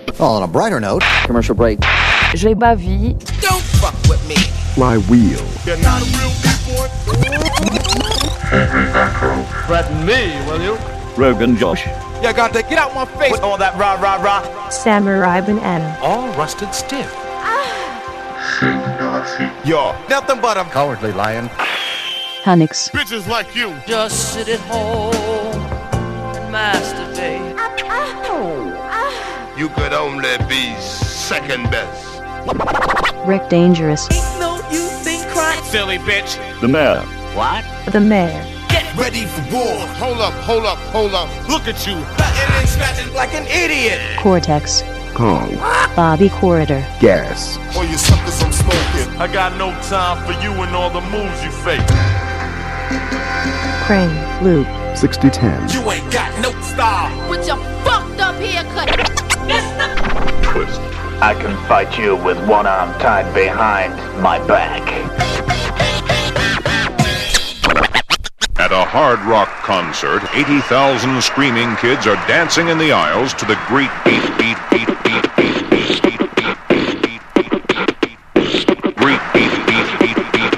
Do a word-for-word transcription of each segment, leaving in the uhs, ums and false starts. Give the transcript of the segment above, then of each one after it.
Well, on a brighter note, commercial break. J'ai ma vie. Don't fuck with me. Flywheel. You're not a real people. Threaten me, will you? Rogan Josh. You got to get out my face with all that rah rah rah. Samurai Banana. All rusted stiff. Yo, nothing but a cowardly lion. Honix. Bitches like you. Just sit at home and masturbate. You could only be second best. Rick Dangerous. Ain't no use in crying. Silly bitch. The mayor. What? The Mayor. Get ready for war. Hold up, hold up, hold up. Look at you. Cutting and scratching like an idiot. Cortex. Kong. Bobby Corridor. Gas. Well, you suckers, I'm smoking. I got no time for you and all the moves you fake. Crane. Loop. sixty ten. You ain't got no style. With your fucked up haircut. Twist. I can fight you with one arm tied behind my back. At a hard rock concert, eighty thousand screaming kids are dancing in the aisles to the great beat, beat, beat, beat, beat, beat, beat, beat, beat, beat, beat, beat, great beat, beat, beat, beat, beat,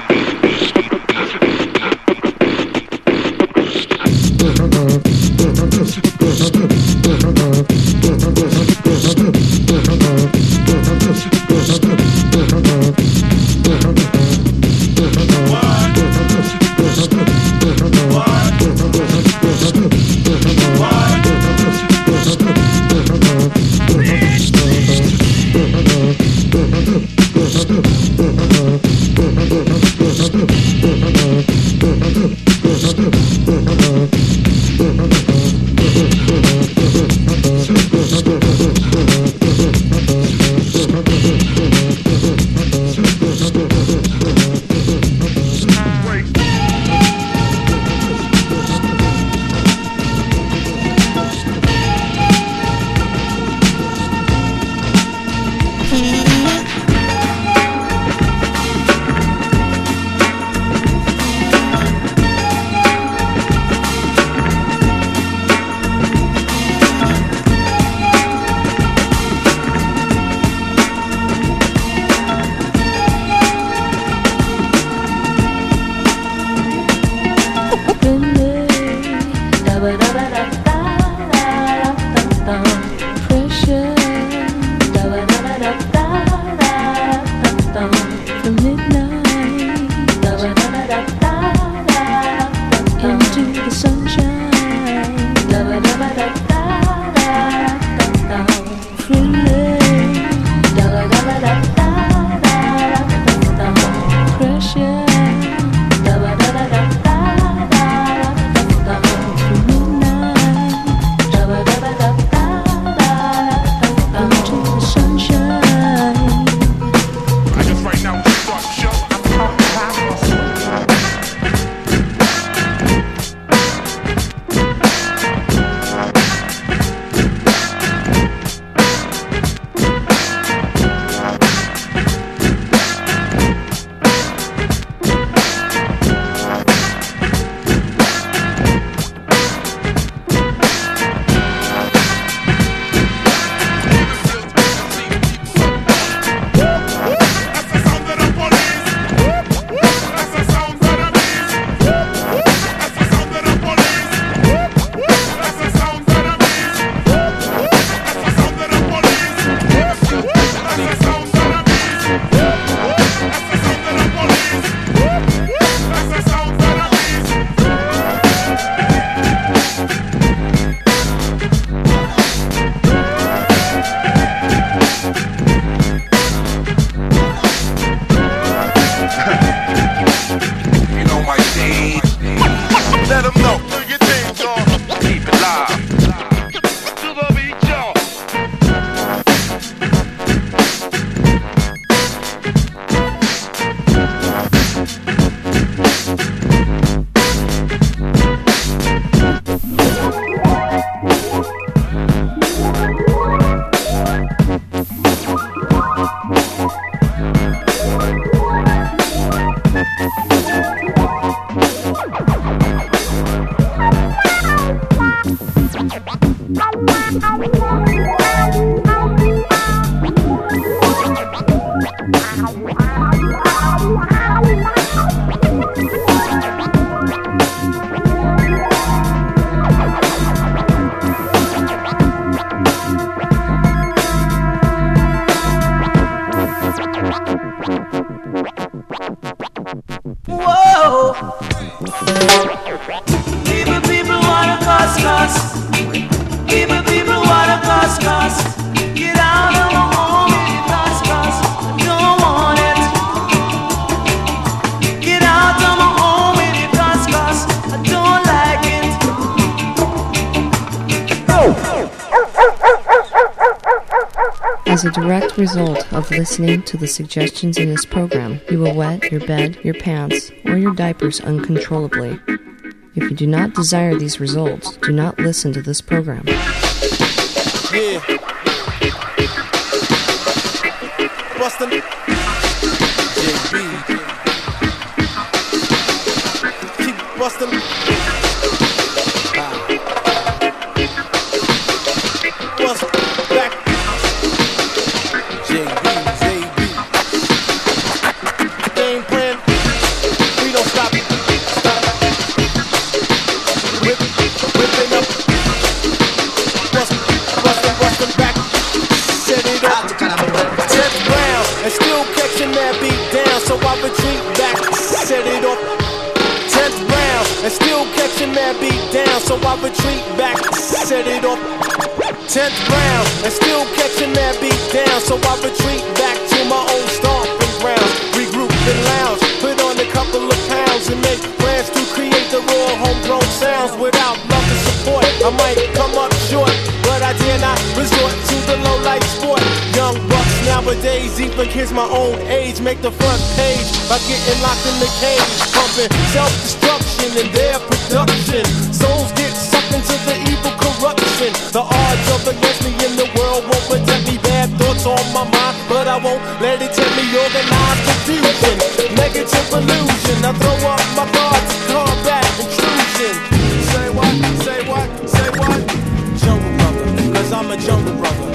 Thank you. As a direct result of listening to the suggestions in this program, you will wet your bed, your pants, or your diapers uncontrollably. If you do not desire these results, do not listen to this program. Yeah. Bustin'. J B. Keep bustin'. Bust back. J B, J B. Game plan. We don't stop. Stop. Whip, whipping up. Bust, bustin', bustin' back. Set it up. Tenth round and still catching that beat down, so I retreat back. Set it up. Tenth round and still catching that beat down, so I retreat back. Set it up. Tenth round and still catching that beat down, so I retreat back to my old stomping grounds. Regroup and lounge, put on a couple of pounds and make plans to create the raw homegrown sounds. Without love and support, I might come up short, but I dare not resort to the low life sport. Young bucks nowadays, even kids my own age, make the front page by getting locked in the cage, pumping self-destruction in their production. Souls get sucked into the evil corruption. The odds of against me in the world won't protect me. Bad thoughts on my mind, but I won't let it tempt me. Organized confusion, negative illusion. I throw up my guard to combat intrusion. Say what? Say what? Say what? Jungle brother, cause I'm a jungle brother.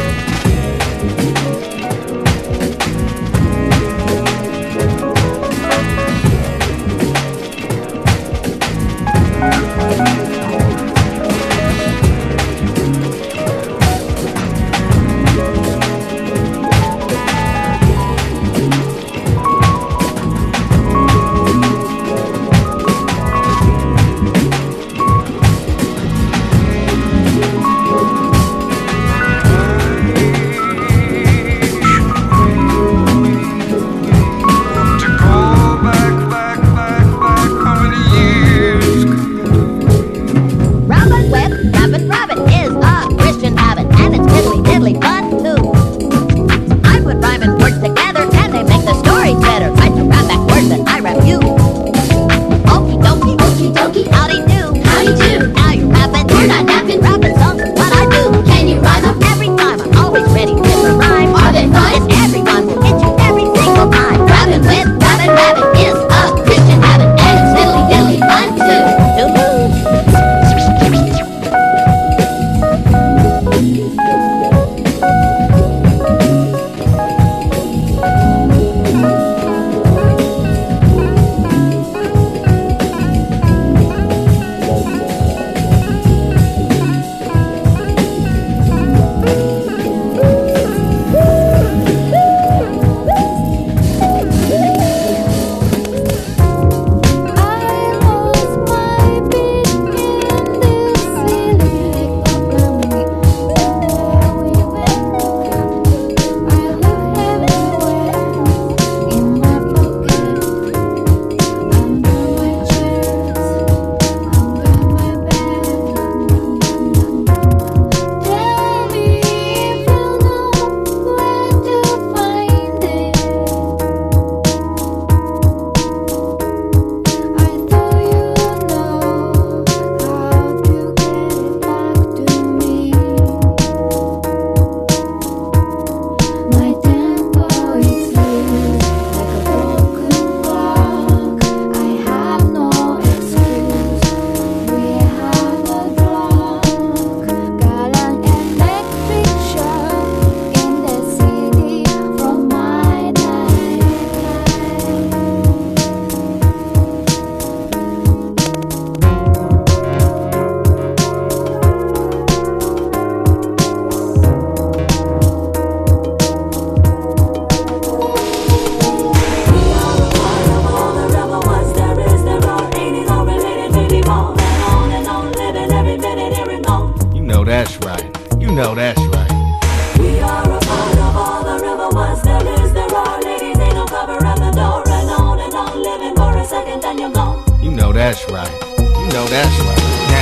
know that's right. We are a part of all the river. Once there is, there are. Ladies, ain't no cover at the door. And on and on, living for a second, then you're gone. You know that's right. You know that's right. Now, one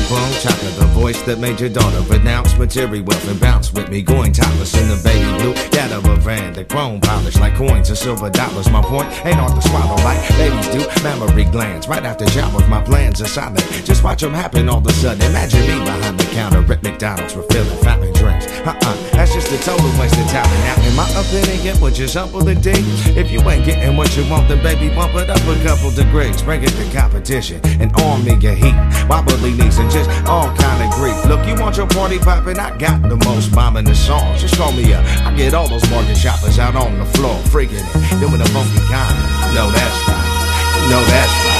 bone chopper, the voice that made your daughter renounce material wealth and bounce with me, going topless in the baby blue catamarан, the chrome polished like coins or silver dollars. My point ain't hard to swallow like babies do. Mammary glands right after showers, my plans are solid. Just watch them happen all of a sudden. Imagine me behind the counter at McDonald's refilling fountain drinks. Uh-uh, that's just a total waste of talent. Now, in my opinion, what you sample the D? If you ain't getting what you want, then baby, bump it up a couple degrees. Bring it to competition and arm me your heat. Wobbly knees and just all kind of grief. Look, you want your party poppin'? I got the most bomb in the songs. Just call me up. I get all those bargain shoppers out on the floor, freaking it, doing a funky kind. No, that's right. No, that's right.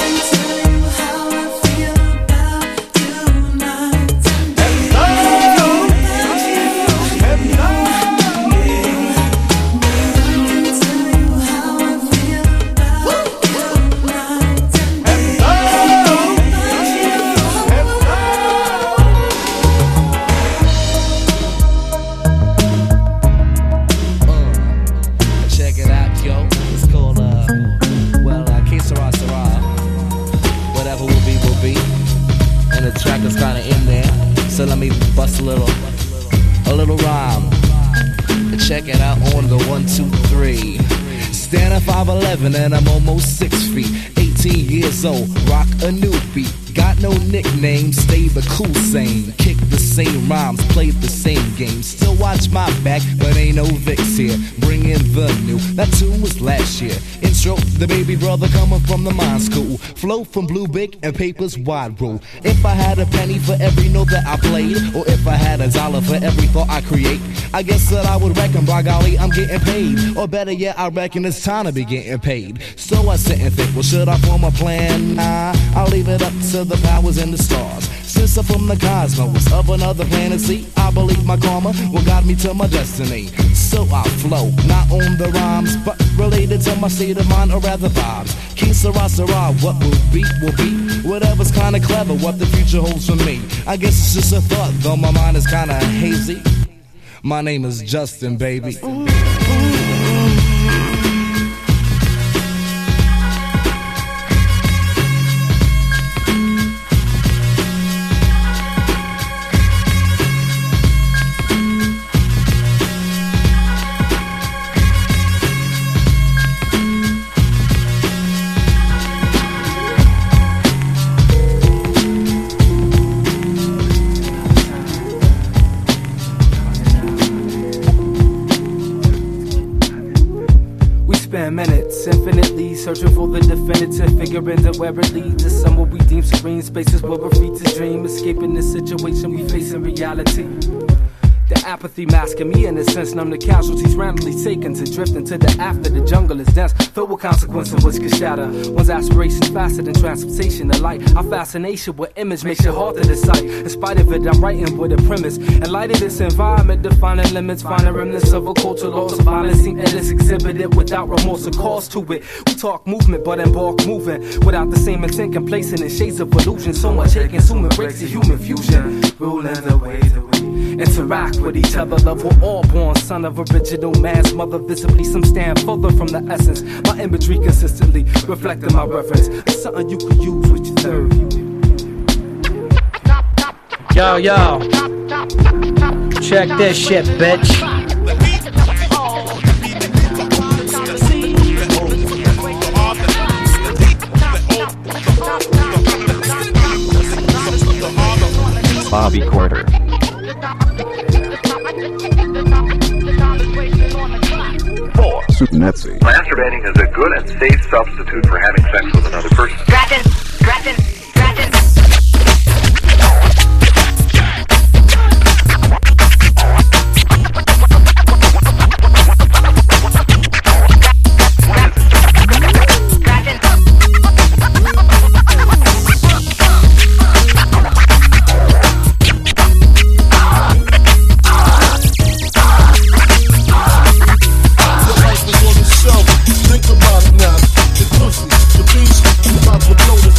So let me bust a little, a little rhyme. Check it out on the one, two, three. Stand at five eleven and I'm almost six feet. eighteen years old, rock a new beat. Got no nickname, stay the cool same. Kick the same rhymes, play the same game. Still watch my back, but ain't no Vicks here. Bring in the new, that tune was last year. Intro, the baby brother coming from the mind school. Flow from Blue Bic and Papers Wide Rule. If I had a penny for every note that I played, or if I had a dollar for every thought I create, I guess that I would reckon, by golly, I'm getting paid. Or better yet, I reckon it's time to be getting paid. So I sit and think, well, should I form a plan? Nah, I'll leave it up to the powers in the stars. Since I'm from the cosmos of another planet, see, I believe my karma will guide me to my destiny. So I flow, not on the rhymes, but related to my state of mind, or rather vibes. King Sarah Sarah, what will be, will be. Whatever's kinda clever, what the future holds for me. I guess it's just a thought, though my mind is kinda hazy. My name is Justin, baby. Ooh, ooh. Minutes, infinitely searching for the definitive, figuring that where it leads is somewhere we deem serene, spaces where we're free to dream, escaping the situation we face in reality. The apathy masking me in a sense, numb the casualties randomly taken to drift into the after. The jungle is dense, filled with consequences which can shatter one's aspirations faster than transportation. The light, our fascination with image makes it hard to decide. In spite of it, I'm writing with a premise. In light of this environment, defining limits, finding remnants of a culture lost. Violence seem endless, exhibited without remorse or cause to it. We talk movement, but embark moving without the same intent, complacent in shades of illusion. So much hate consuming breaks the human fusion, ruling the way that we interact with each other. Love, we're all born son of original man's mother. Visibly some stand further from the essence. My imagery consistently reflecting my reference. It's something you could use with your third. Yo, yo, check this shit, bitch. Bobby Quarter. Four. Supernetzi. Masturbating is a good and safe substitute for having sex with another person. Scratching, scratching, scratching. Think about it now. The pussy, the beast, about to blow the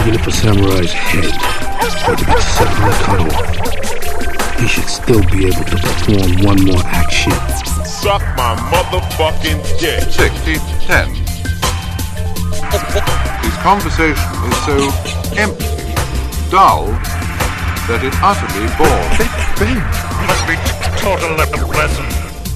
Even if a samurai's head were to be suddenly cut off, he should still be able to perform one more action. Suck my motherfucking dick. sixty to ten. His conversation is so empty, dull, that it utterly bores. Ben must be total lesson.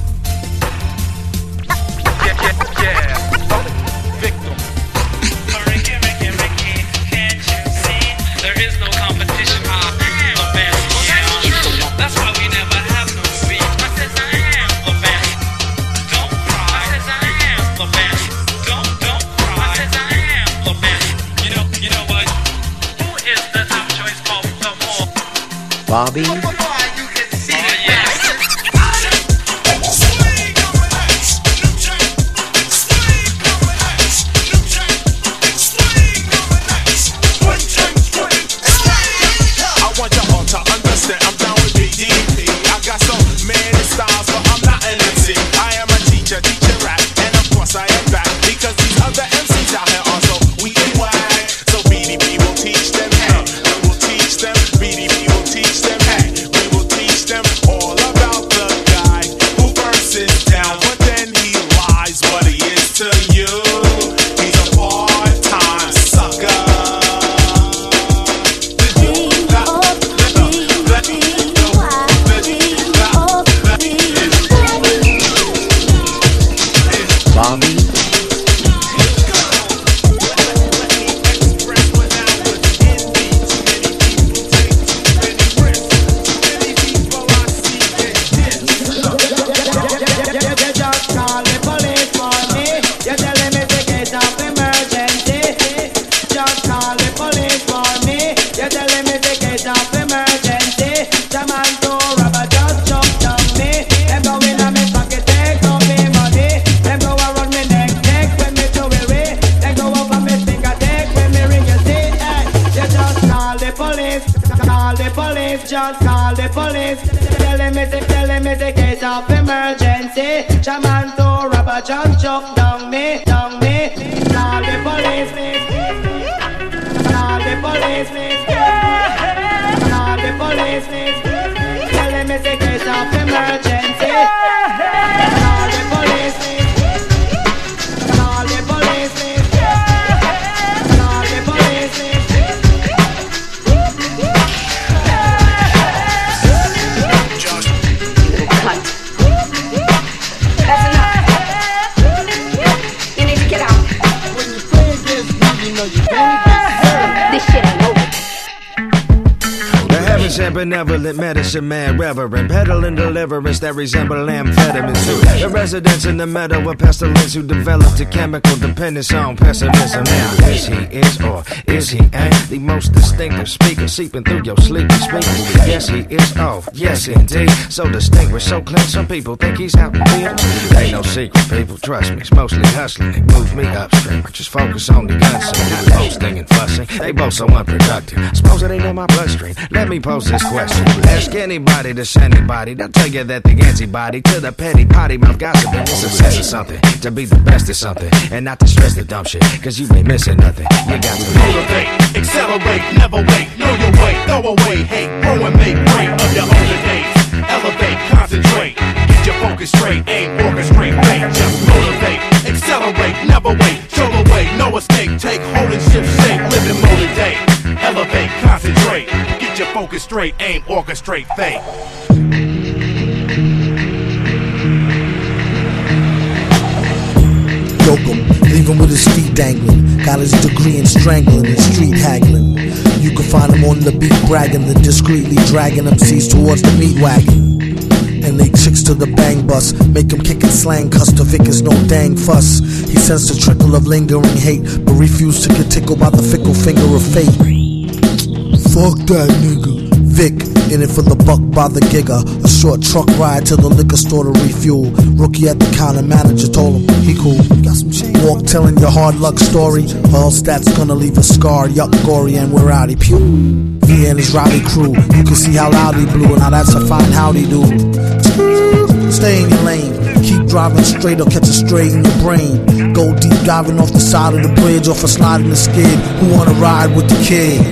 Yeah, yeah, yeah. Victim. Ricky, Ricky, Ricky, can't you see? There is no competition. I am the best. Yeah. That's why we never have no beef. I says I am the best. Don't cry. I says I am the best. Don't, don't cry. I says I am the best. You know, you know what? Who is the top choice of the all? Bobby. Benevolent medicine man, reverend, peddling deliverance that resemble amphetamines too. The residents in the meadow of pestilence who developed a chemical dependence on pessimism. Now, is he is or is he ain't the most distinctive speaker seeping through your sleepy speakers? Yes, he is. Oh, yes, indeed. So distinguished, so clean. Some people think he's out in field. Ain't no secret, people. Trust me, it's mostly hustling. It moves me upstream. I just focus on the gun scene. Posting and fussing, they both so unproductive. Suppose it ain't in my bloodstream. Let me pose this question. Ask anybody, this anybody, they'll tell you that the antibody to the petty potty mouth gossiping is success or something. To be the best at something, and not to stress the dumb shit, cause you ain't missing nothing. You got to motivate, accelerate, never wait, know your way, throw away hate, grow and make great of your older days. Elevate, concentrate, get your focus straight, aim, orchestrate, fate. Just motivate, accelerate, never wait, show the way, no escape, take hold and shift shape, live in motor day. Elevate, concentrate, get your focus straight, aim, orchestrate, fate. Yoke him, leave him with his feet dangling. Got his degree in strangling and street haggling. You can find him on the beat bragging, then discreetly dragging M Cs towards the meat wagon. And they chicks to the bang bus, make him kick and slang, cuss the Vic is no dang fuss. He sensed a trickle of lingering hate, but refused to get tickled by the fickle finger of fate. Fuck that nigga. Vic, in it for the buck by the gigger. A short truck ride to the liquor store to refuel. Rookie at the counter, manager told him, he cool. Got some change. Walk telling your hard luck story. All stats gonna leave a scar, yuck, gory, and we're outy. Pew. He and his rowdy crew, you can see how loud he blew. Now that's a fine howdy do. Stay in your lane, keep driving straight or catch a stray in your brain. Go go deep diving off the side of the bridge, off a slide in the skid. Who wanna ride with the kid?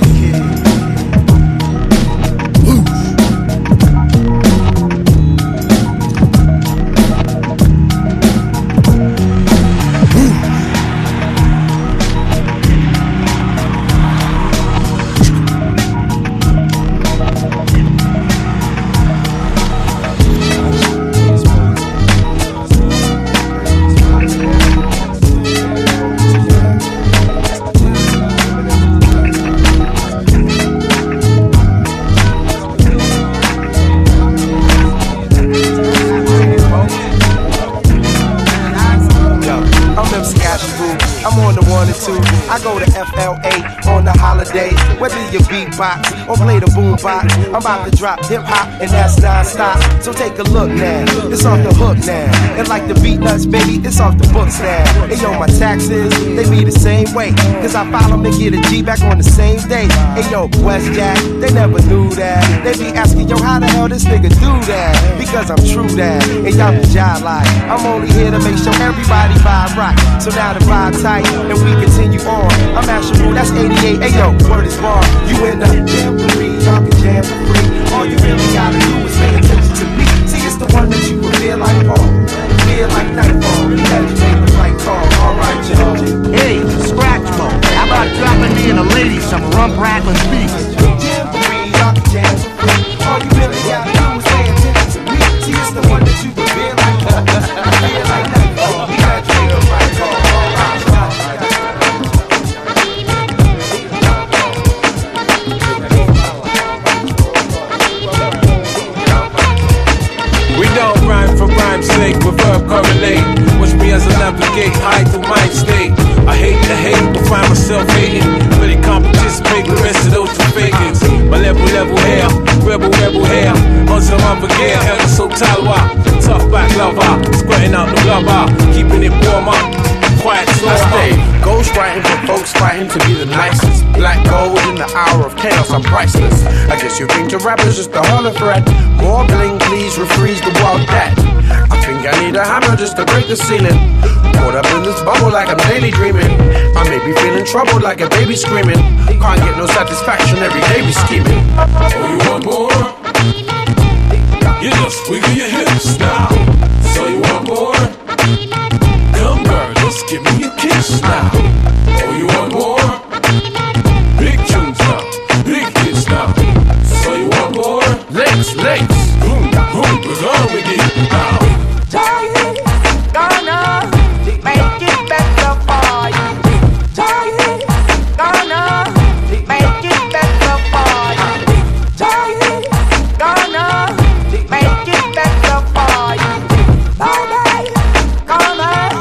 Or play the boombox. I'm about to drop hip hop, and that's non-stop. So take a look now, it's off the hook now. And like the beat nuts, baby, it's off the books now. And yo, my taxes, they be the same way. Cause I file them and get a G back on the same day. And yo, West Jack, they never knew that. They be asking, yo, how the hell this nigga do that? Because I'm true that, and y'all can jive like. I'm only here to make sure everybody vibe right. So now the vibe tight, and we continue on. I'm Asher Rule, that's eighty-eight. Hey yo, word is bar. You in the jam for me, y'all can jam for free. All you really gotta do is pay attention to me. See, it's the one that you will feel like fall, feel like nightfall. You gotta make the right call. Alright, y'all. Hey, scratch mode. How about dropping me and a lady some rump rattling beats? Jam for me, y'all can jam for free. All you really gotta do is pay attention to me. See, it's the one that you will feel like fall, feel like nightfall. You gotta make the right call. Alright, y'all. Sake with verb correlate. Watch me as I navigate high through mind state. I hate the hate, but find myself hating. Really can't participate with the rest of those two fakers. My level, level hair, rebel, rebel hair. On some other gear, hell so talwa. Tough back lover, squirting out the blubber. Keeping it warm up, quiet slow. I stay ghost writing for folks fighting to be the nicest. Black gold in the hour of chaos, I'm priceless. I guess you think your rapper's just a hollow thread. More bling, please refreeze the world that. I think I need a hammer just to break the ceiling. Caught up in this bubble like I'm daily dreaming. I may be feeling troubled like a baby screaming. Can't get no satisfaction, every day we scheming. Oh, you want more? You just wiggle your hips now. So you want more? Come girl, just give me a kiss now. Oh, you want more? Big tunes now, big hits now. So you want more? Legs, legs, boom, boom, we're gonna with it now. Giant, gonna make it better for you. Giant, gonna make it better for you. Giant, gonna make it better for you. Bye-bye, come on.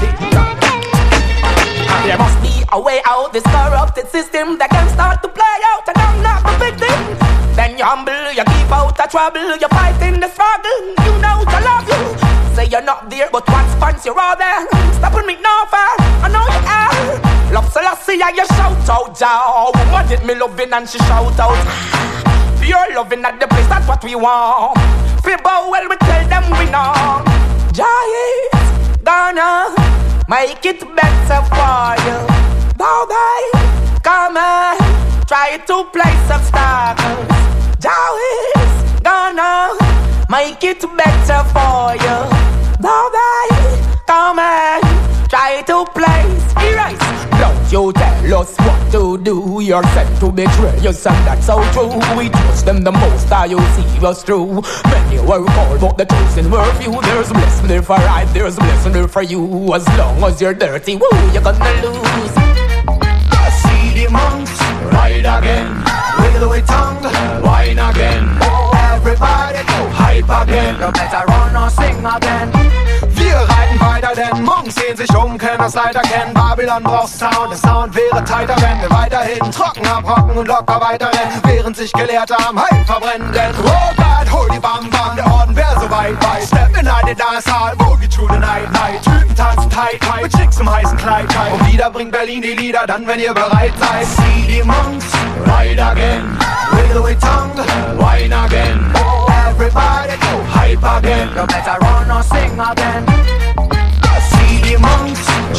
There must be a way out this corrupted system that can start to play out, and I'm not the victim. Then you humble, you keep out of trouble, you fight in the struggle, you know I love you. Say you're not there, but once once you're all there. Stopping me no far, I know you are. Love Selassie, yeah, you shout out, Joe. Woman did me loving and she shout out. Pure loving at the place, that's what we want. Feel bow well, we tell them we know. Giant, gonna make it better for you. Bow bye, come on, try to place obstacles. Giant, gonna make it better for you. Bow bye, come on, try to place erase. Don't you tell us what to do. You're sent to betray us, and that's so true. We trust them the most, are you see us through. Many were called, but the chosen were few. There's blessing there for I, there's blessing there for you. As long as you're dirty, woo, you're gonna lose. I see the monks ride again, wiggle away tongue, whine again. Everybody go hype again. You better run or sing again. Wir reiten weiter, denn Monks sehen sich um, können das leider kennen. Babylon braucht Sound, der Sound wäre tighter, wenn wir weiterhin trocken abrocken und locker weiterrennen, während sich Gelehrte am Hype verbrennen. Denn Robert, hol die Bam Bam, der Orden wär so weit weit. Step in eine Dancehall, Boogie to the night night. Typen tanzen tight tight, mit Chicks im heißen Kleid Kleid. Und wieder bringt Berlin die Lieder, dann wenn ihr bereit seid. See die Monks, ride again, wiggle away tongue, whine again. Everybody go hype again. You better run or sing again. See the monks ride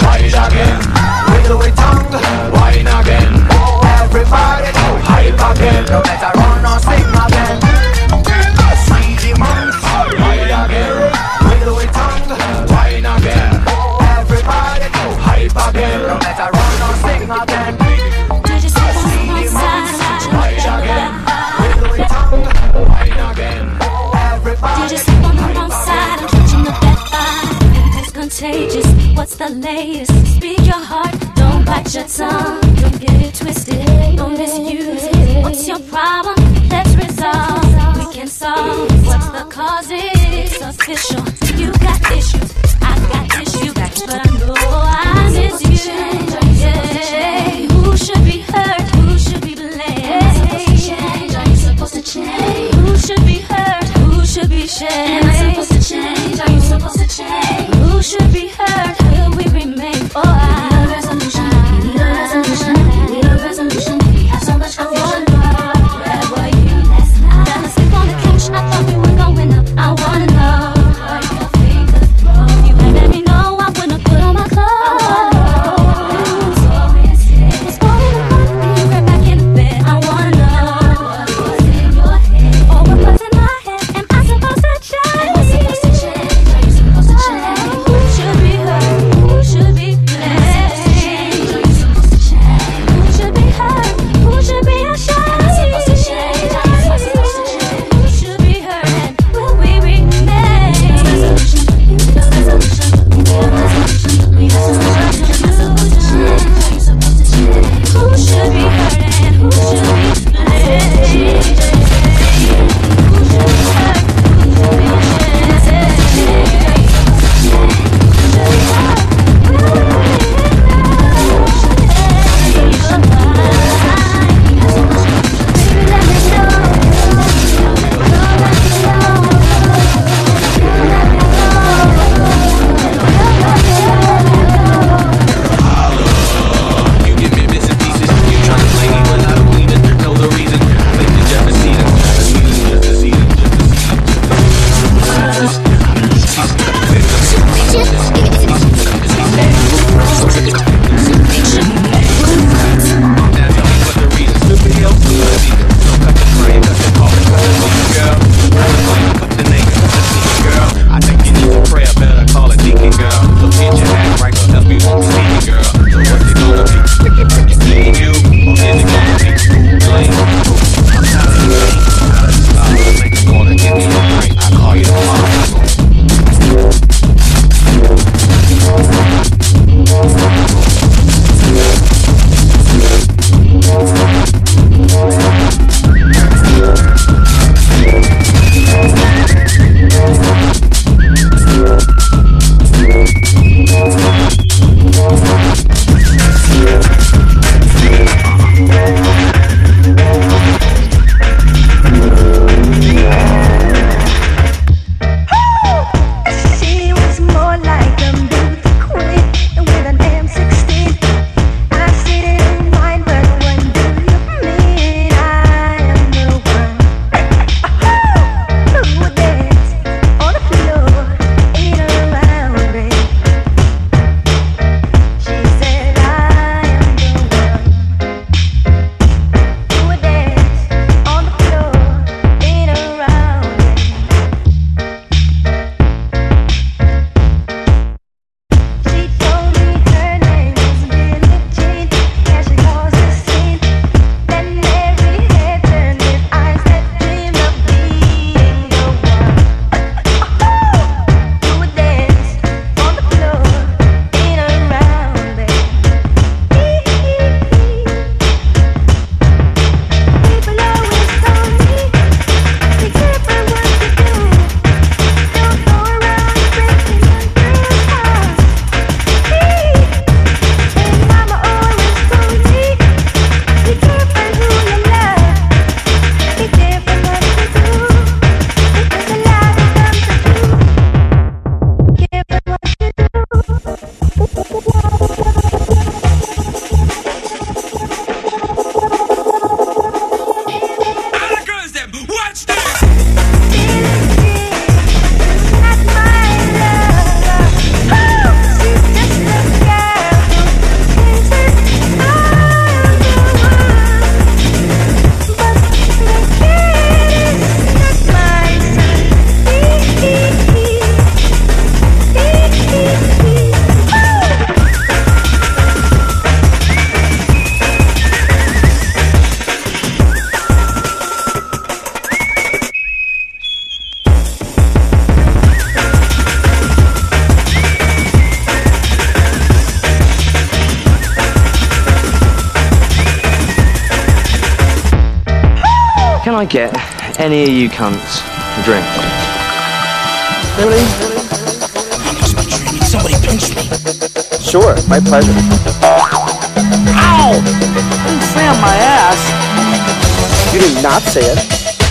again. Wiggle with tongue, wine again. Everybody hype again. No better run or sing again. Speedy monks, wine again. Wiggle with tongue, wine again. Everybody hype again. No better run or sing again. Did you see what's outside? Wine again. Wiggle with tongue, wine again. Everybody. Did you sleep on the wrong side? I'm catching the bad vibe. It's contagious. What's the latest? Speak your heart. Don't bite your tongue. Don't get it twisted. Don't misuse it. What's your problem? Let's resolve. We can solve. What's the cause? It's official. You got issues. I got issues. But I know I miss you. Yeah. Who should be hurt? Who should be blamed? Are you supposed to change? Who should be hurt? Who should be shamed? Am I supposed to change? Are you supposed to change? Who should be hurt? Will we remain? Oh, I need a resolution. We need a resolution. We need a resolution. We have so much confusion. Where were you last night? Fell asleep on the couch. I thought we were going up. I wanna know where your fingers go. If you had let me know, I wouldn't have put on my clothes. What's going on? Are you right back in the bed? I wanna know what was in your head. Or what was in my head? Am I supposed to change? Can I get any of you cunts a drink? Really? Somebody pinch me. Sure, my pleasure. Ow! I didn't say on my ass. You did not say it.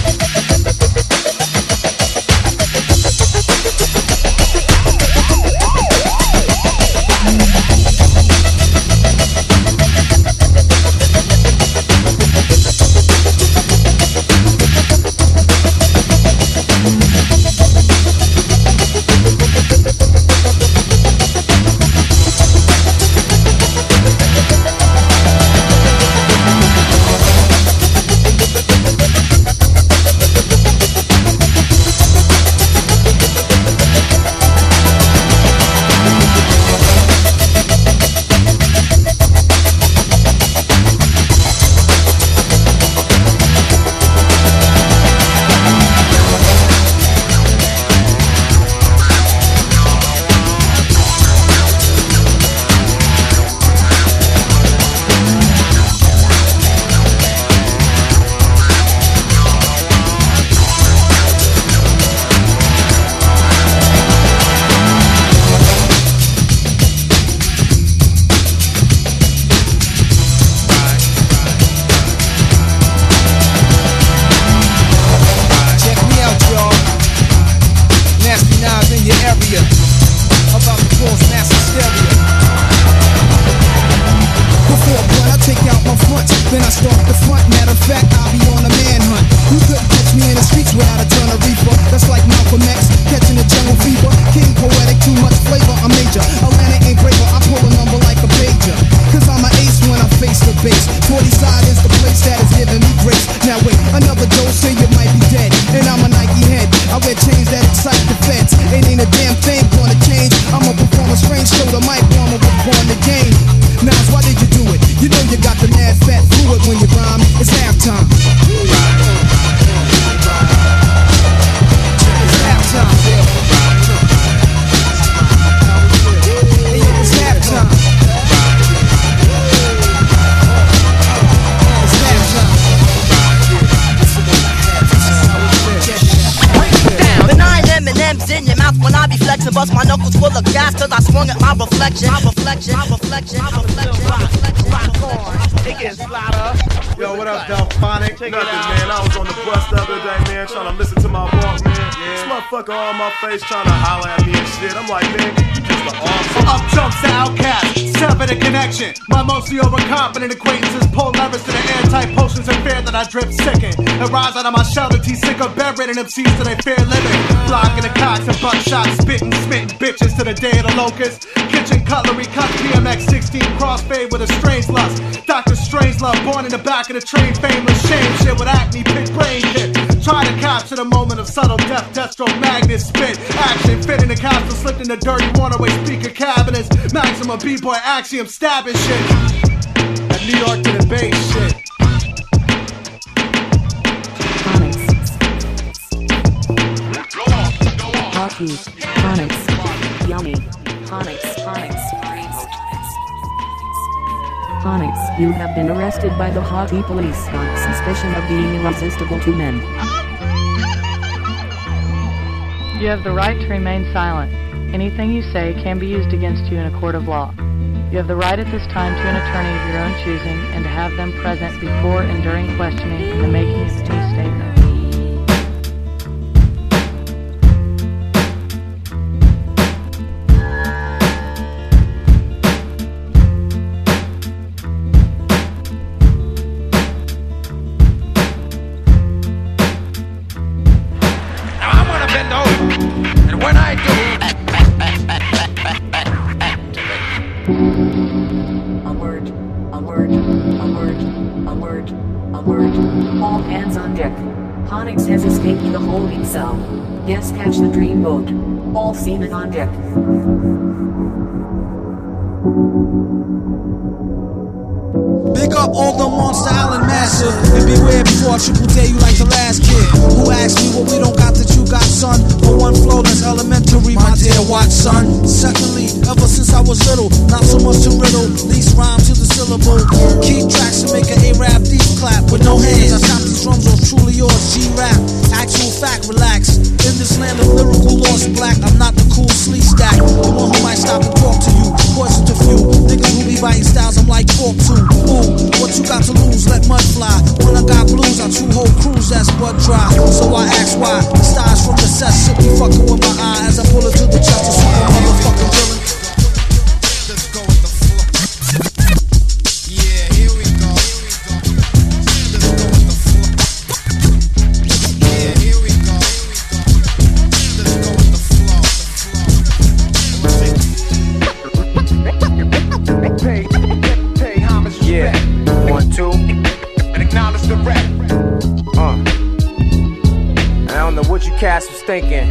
Bust my knuckles full of gas cause I swung at my reflection. My reflection, my reflection, my reflection. Rock on, it gets louder. Yo, what up, Delphonic? Nothing, man. I was on the bus the other day, man, trying to listen to my walk, man. Yeah. This motherfucker on my face trying to holler at me and shit. I'm like, man, it's the awesome. Up jumps the outcast, sever the connection. My mostly overconfident acquaintances pull levers to the airtight potions and fear that I drip sicken. And rise out of my shell to tea sick of bedridden M Cs to they fear living. Blocking the cocks and buckshot, spitting, smitten bitches to the day of the locust. Kitchen cutlery, cut P M X sixteen crossfade with a strange lust. Doctor Strangelove, born in the back of the train, fameless shame shit with acne, pit, brain pit. Try to capture the moment of subtle death, deathstroke, magnet, spit. Action, fit in the capsule, slipped in the dirty one-way speaker cabinets. Maximum B-boy axiom, stabbing shit. That New York to the Bay shit. Hockey, Phonics, Yummy, Phonics, Phonics, Phonics, you have been arrested by the hockey police on suspicion of being irresistible to men. You have the right to remain silent. Anything you say can be used against you in a court of law. You have the right at this time to an attorney of your own choosing and to have them present before and during questioning and the making of any statement. Phonics has escaped the holding cell. Yes, catch the dreamboat. All seamen on deck. Big up all the Monster Island massive. And beware before I triple dare you like the last kid who asked me what we don't got that you got, son. For one flow, that's elementary. my dear Watson. Secondly, ever since I was little, not so much to riddle, least rhyme to the syllable. Key tracks to make an A-rap deep clap with no hands. I tap these drums on truly yours, G-rap. Actual fact, relax. In this land of lyrical lost black, I'm not the cool sleep stack. The one who might stop and talk to you. Poison to few niggas who be biting styles, I'm like fork too. Ooh, what you got to lose? Let mud fly. When I got blues, I two whole crews that's blood dry. So I ask why. The stars from the set should be fucking with my eye as I pull it to the chest to super motherfucking villain. Let's go with the flow. Yeah, here we go. Let's go with the flow. Yeah, here we go. Let's go with the flow. Pay, pay homage. Yeah, one, two, and acknowledge the rap. Uh. I don't know what you cats was thinking.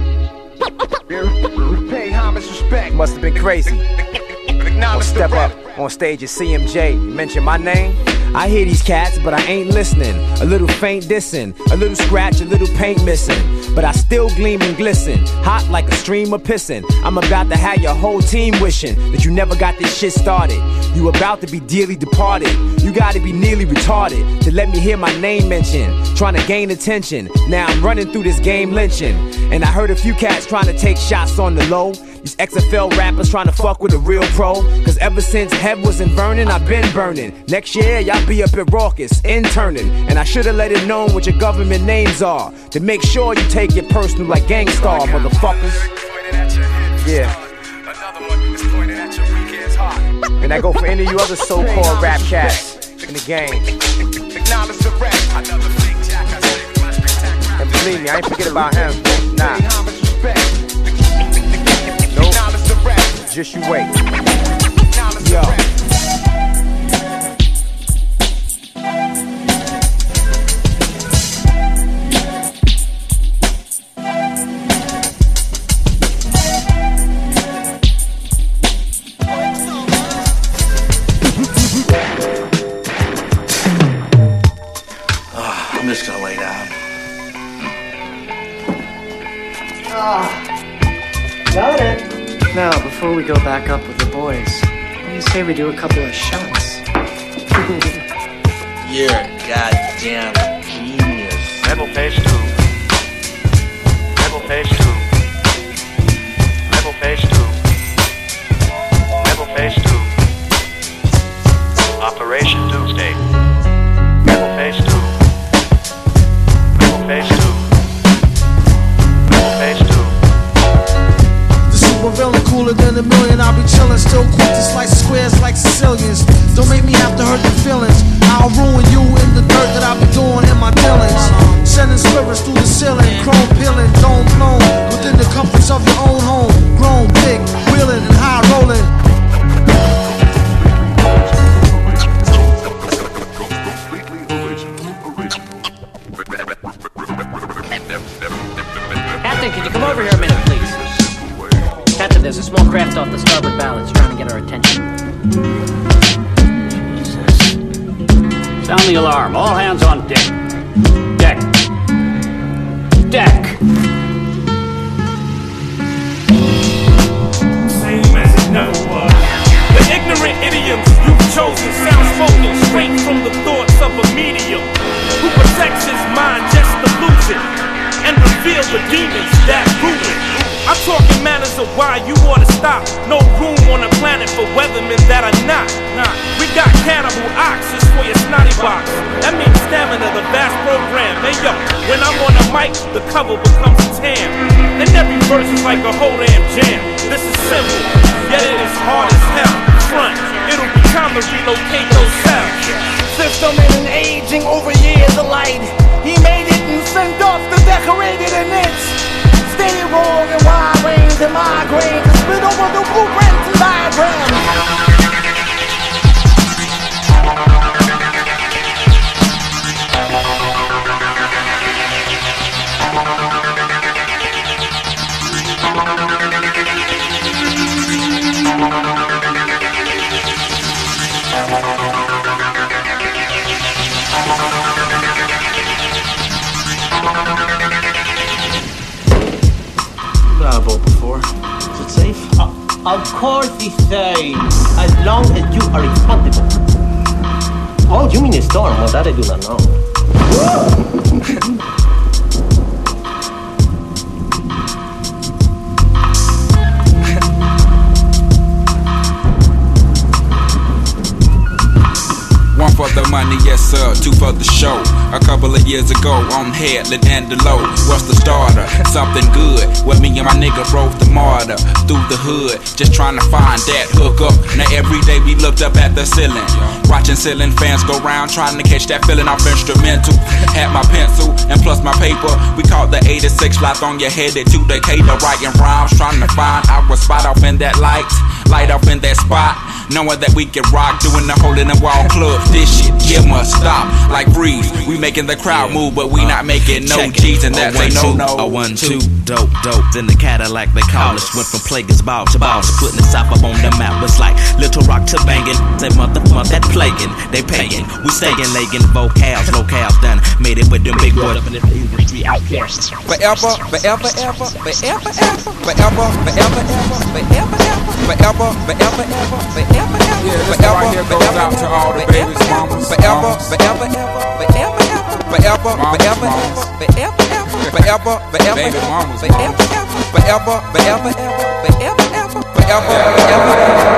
Pay homage, respect. Must have been crazy. Or step up on stage at C M J, mention my name. I hear these cats, but I ain't listening. A little faint dissing, a little scratch, a little paint missing. But I still gleam and glisten, hot like a stream of pissing. I'm about to have your whole team wishing that you never got this shit started. You about to be dearly departed. You gotta be nearly retarded to let me hear my name mentioned. Trying to gain attention, now I'm running through this game lynching. And I heard a few cats trying to take shots on the low. These X F L rappers trying to fuck with a real pro. Cause ever since Hev was in Vernon, I've been burning. Next year, y'all be up at Raucous, interning. And I should've let it known what your government names are, to make sure you take it personal like Gangstar, motherfuckers. Yeah. And I go for any of you other so-called rap cats in the game. And believe me, I ain't forget about him. Nah. Nope. Just you wait. Yo. I'm just gonna lay down. Got it. Now, before we go back up with the boys, what do you say we do a couple of shots? You're a goddamn genius. Level page two. Level page two. Level page two. Level page two. Operation Doomsday. Level page two. Level page two. Level page two. Super villain, cooler than a million. I'll be chillin', still quick to slice squares like Sicilians. Don't make me have to hurt your feelings. I'll ruin you in the dirt that I'll be doing in my dealings. Sending spirits through the ceiling, chrome peeling, dome blown within the comforts of your own home. Grown, big, wheeling and high rolling. Captain, could you come over here a minute, please? Captain, there's a small craft off the starboard bow that's trying to get our attention. Jesus. Sound the alarm. All hands on deck. Deck. Deck. Same as it never was. The ignorant idioms you've chosen sound spoken straight from the thoughts of a medium who protects his mind just to lose it and reveal the demons that rule it. I'm talking manners of why you ought to stop. No room on the planet for weathermen that are not. Nah. We got cannibal oxes for your snotty box. That means stamina, the vast program. Hey yo, when I'm on the mic, the cover becomes a tam. And every verse is like a whole damn jam. This is simple, yet it is hard as hell. Front, it'll be time to relocate those cells. System in an aging over years of light. He made it and sent off the decorated and it's stay wrong and wide range and migraine to split over the blueprints and diagrams. Of course he's safe, as long as you are responsible. Oh, you mean the storm? Well, that I do not know. One for the money, yes sir, two for the show. A couple of years ago on Headland and the Low. What's the starter? Something good. Where me and my nigga rode the martyr through the hood, just trying to find that hook up. Now every day we looked up at the ceiling, watching ceiling fans go round, trying to catch that feeling off instrumental. Had my pencil and plus my paper. We caught the eighty-six flight on your head to Decatur, writing rhymes, trying to find our spot off in that light, light off in that spot. Knowing that we can rock, doing the hole in the wall club. This shit here must stop, like freeze. We making the crowd move, but we not making no G's, and that's a no no. A one two, dope dope. Then the Cadillac they call us. Went from Plague's ball to balls, putting the South up on the map. It's like Little Rock to banging. They mother mother that plaguing, they paying. We staying legging vocals, locales done. Made it with them big boys up in the industry outcasts. Forever, forever, ever, forever, ever, forever, forever, ever, forever, ever, forever, forever, ever, forever. Yeah, this right here goes out to all the babies, mamas, forever, forever, ever, forever, ever, forever, forever, ever, forever, ever, forever, forever, baby mamas, forever, ever, forever, forever, ever, forever, ever, forever, forever,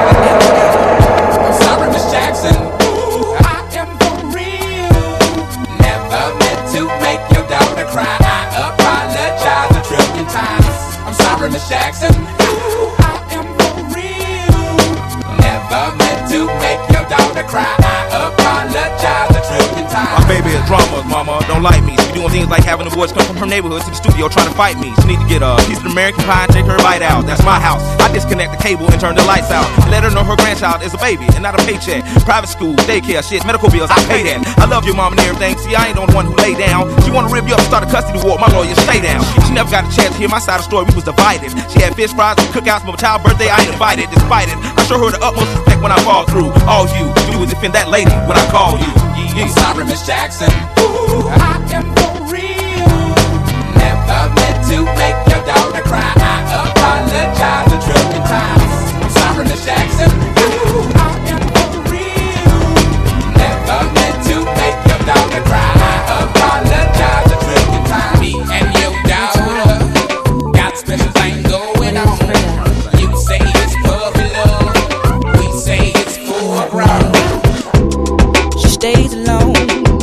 ever. I'm sorry, Miss Jackson. Ooh, I am for real. Never meant to make your daughter cry. I apologize a trillion times. I'm sorry, Miss Jackson. Ooh, I am for real. Never meant to make your daughter cry. I apologize a trillion times. My baby is drama, mama, don't like me. She be doing things like having the boys come from her neighborhood to the studio trying to fight me. She need to get a piece of American pie and take her bite out. That's my house. I disconnect the cable and turn the lights out. And let her know her grandchild is a baby and not a paycheck. Private school, daycare, shit, medical bills, I pay that. I love your mom and everything. See, I ain't the one who lay down. She wanna rip you up and start a custody war. My lawyer, stay down. She never got a chance to hear my side of the story. We was divided. She had fish fries and cookouts for my child's birthday. I ain't invited, despite it. I show her the utmost respect when I fall through. All you do is defend that lady when I call you. I'm sorry, Miss Jackson. Ooh, I am for real. Never meant to make your daughter cry. I apologize a trillion times. I'm sorry, Miss Jackson. Ooh, I am for real. Never meant to make your daughter cry. I apologize a trillion times. Me and your daughter got special thing going on. You say it's puppy love. We say it's full grown. She stays alone,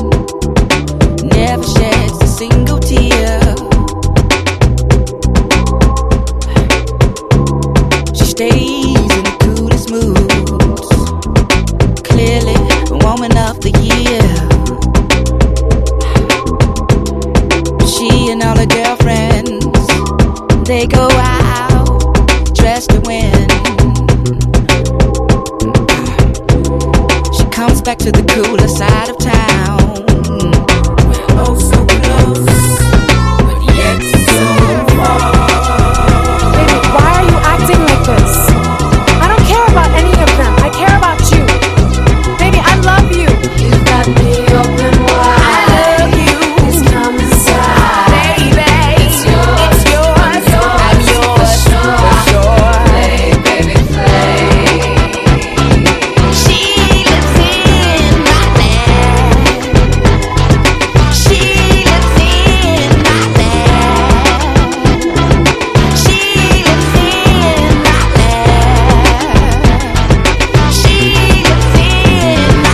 never sheds a single tear. She stays in the coolest moods, clearly a woman of the year. She and all her girlfriends, they go out dressed to win. She comes back to the cooler side of town. We're oh so close, but yet so far. Baby, why are you acting like this? I don't care about any of them. I care about you. Baby, I love you. You got me open wide. I love you. Please come inside. Baby, it's yours. It's yours. I'm yours. For sure. Play, baby, play. She lives in my land. She lives in my land. She lives in my land. She lives in my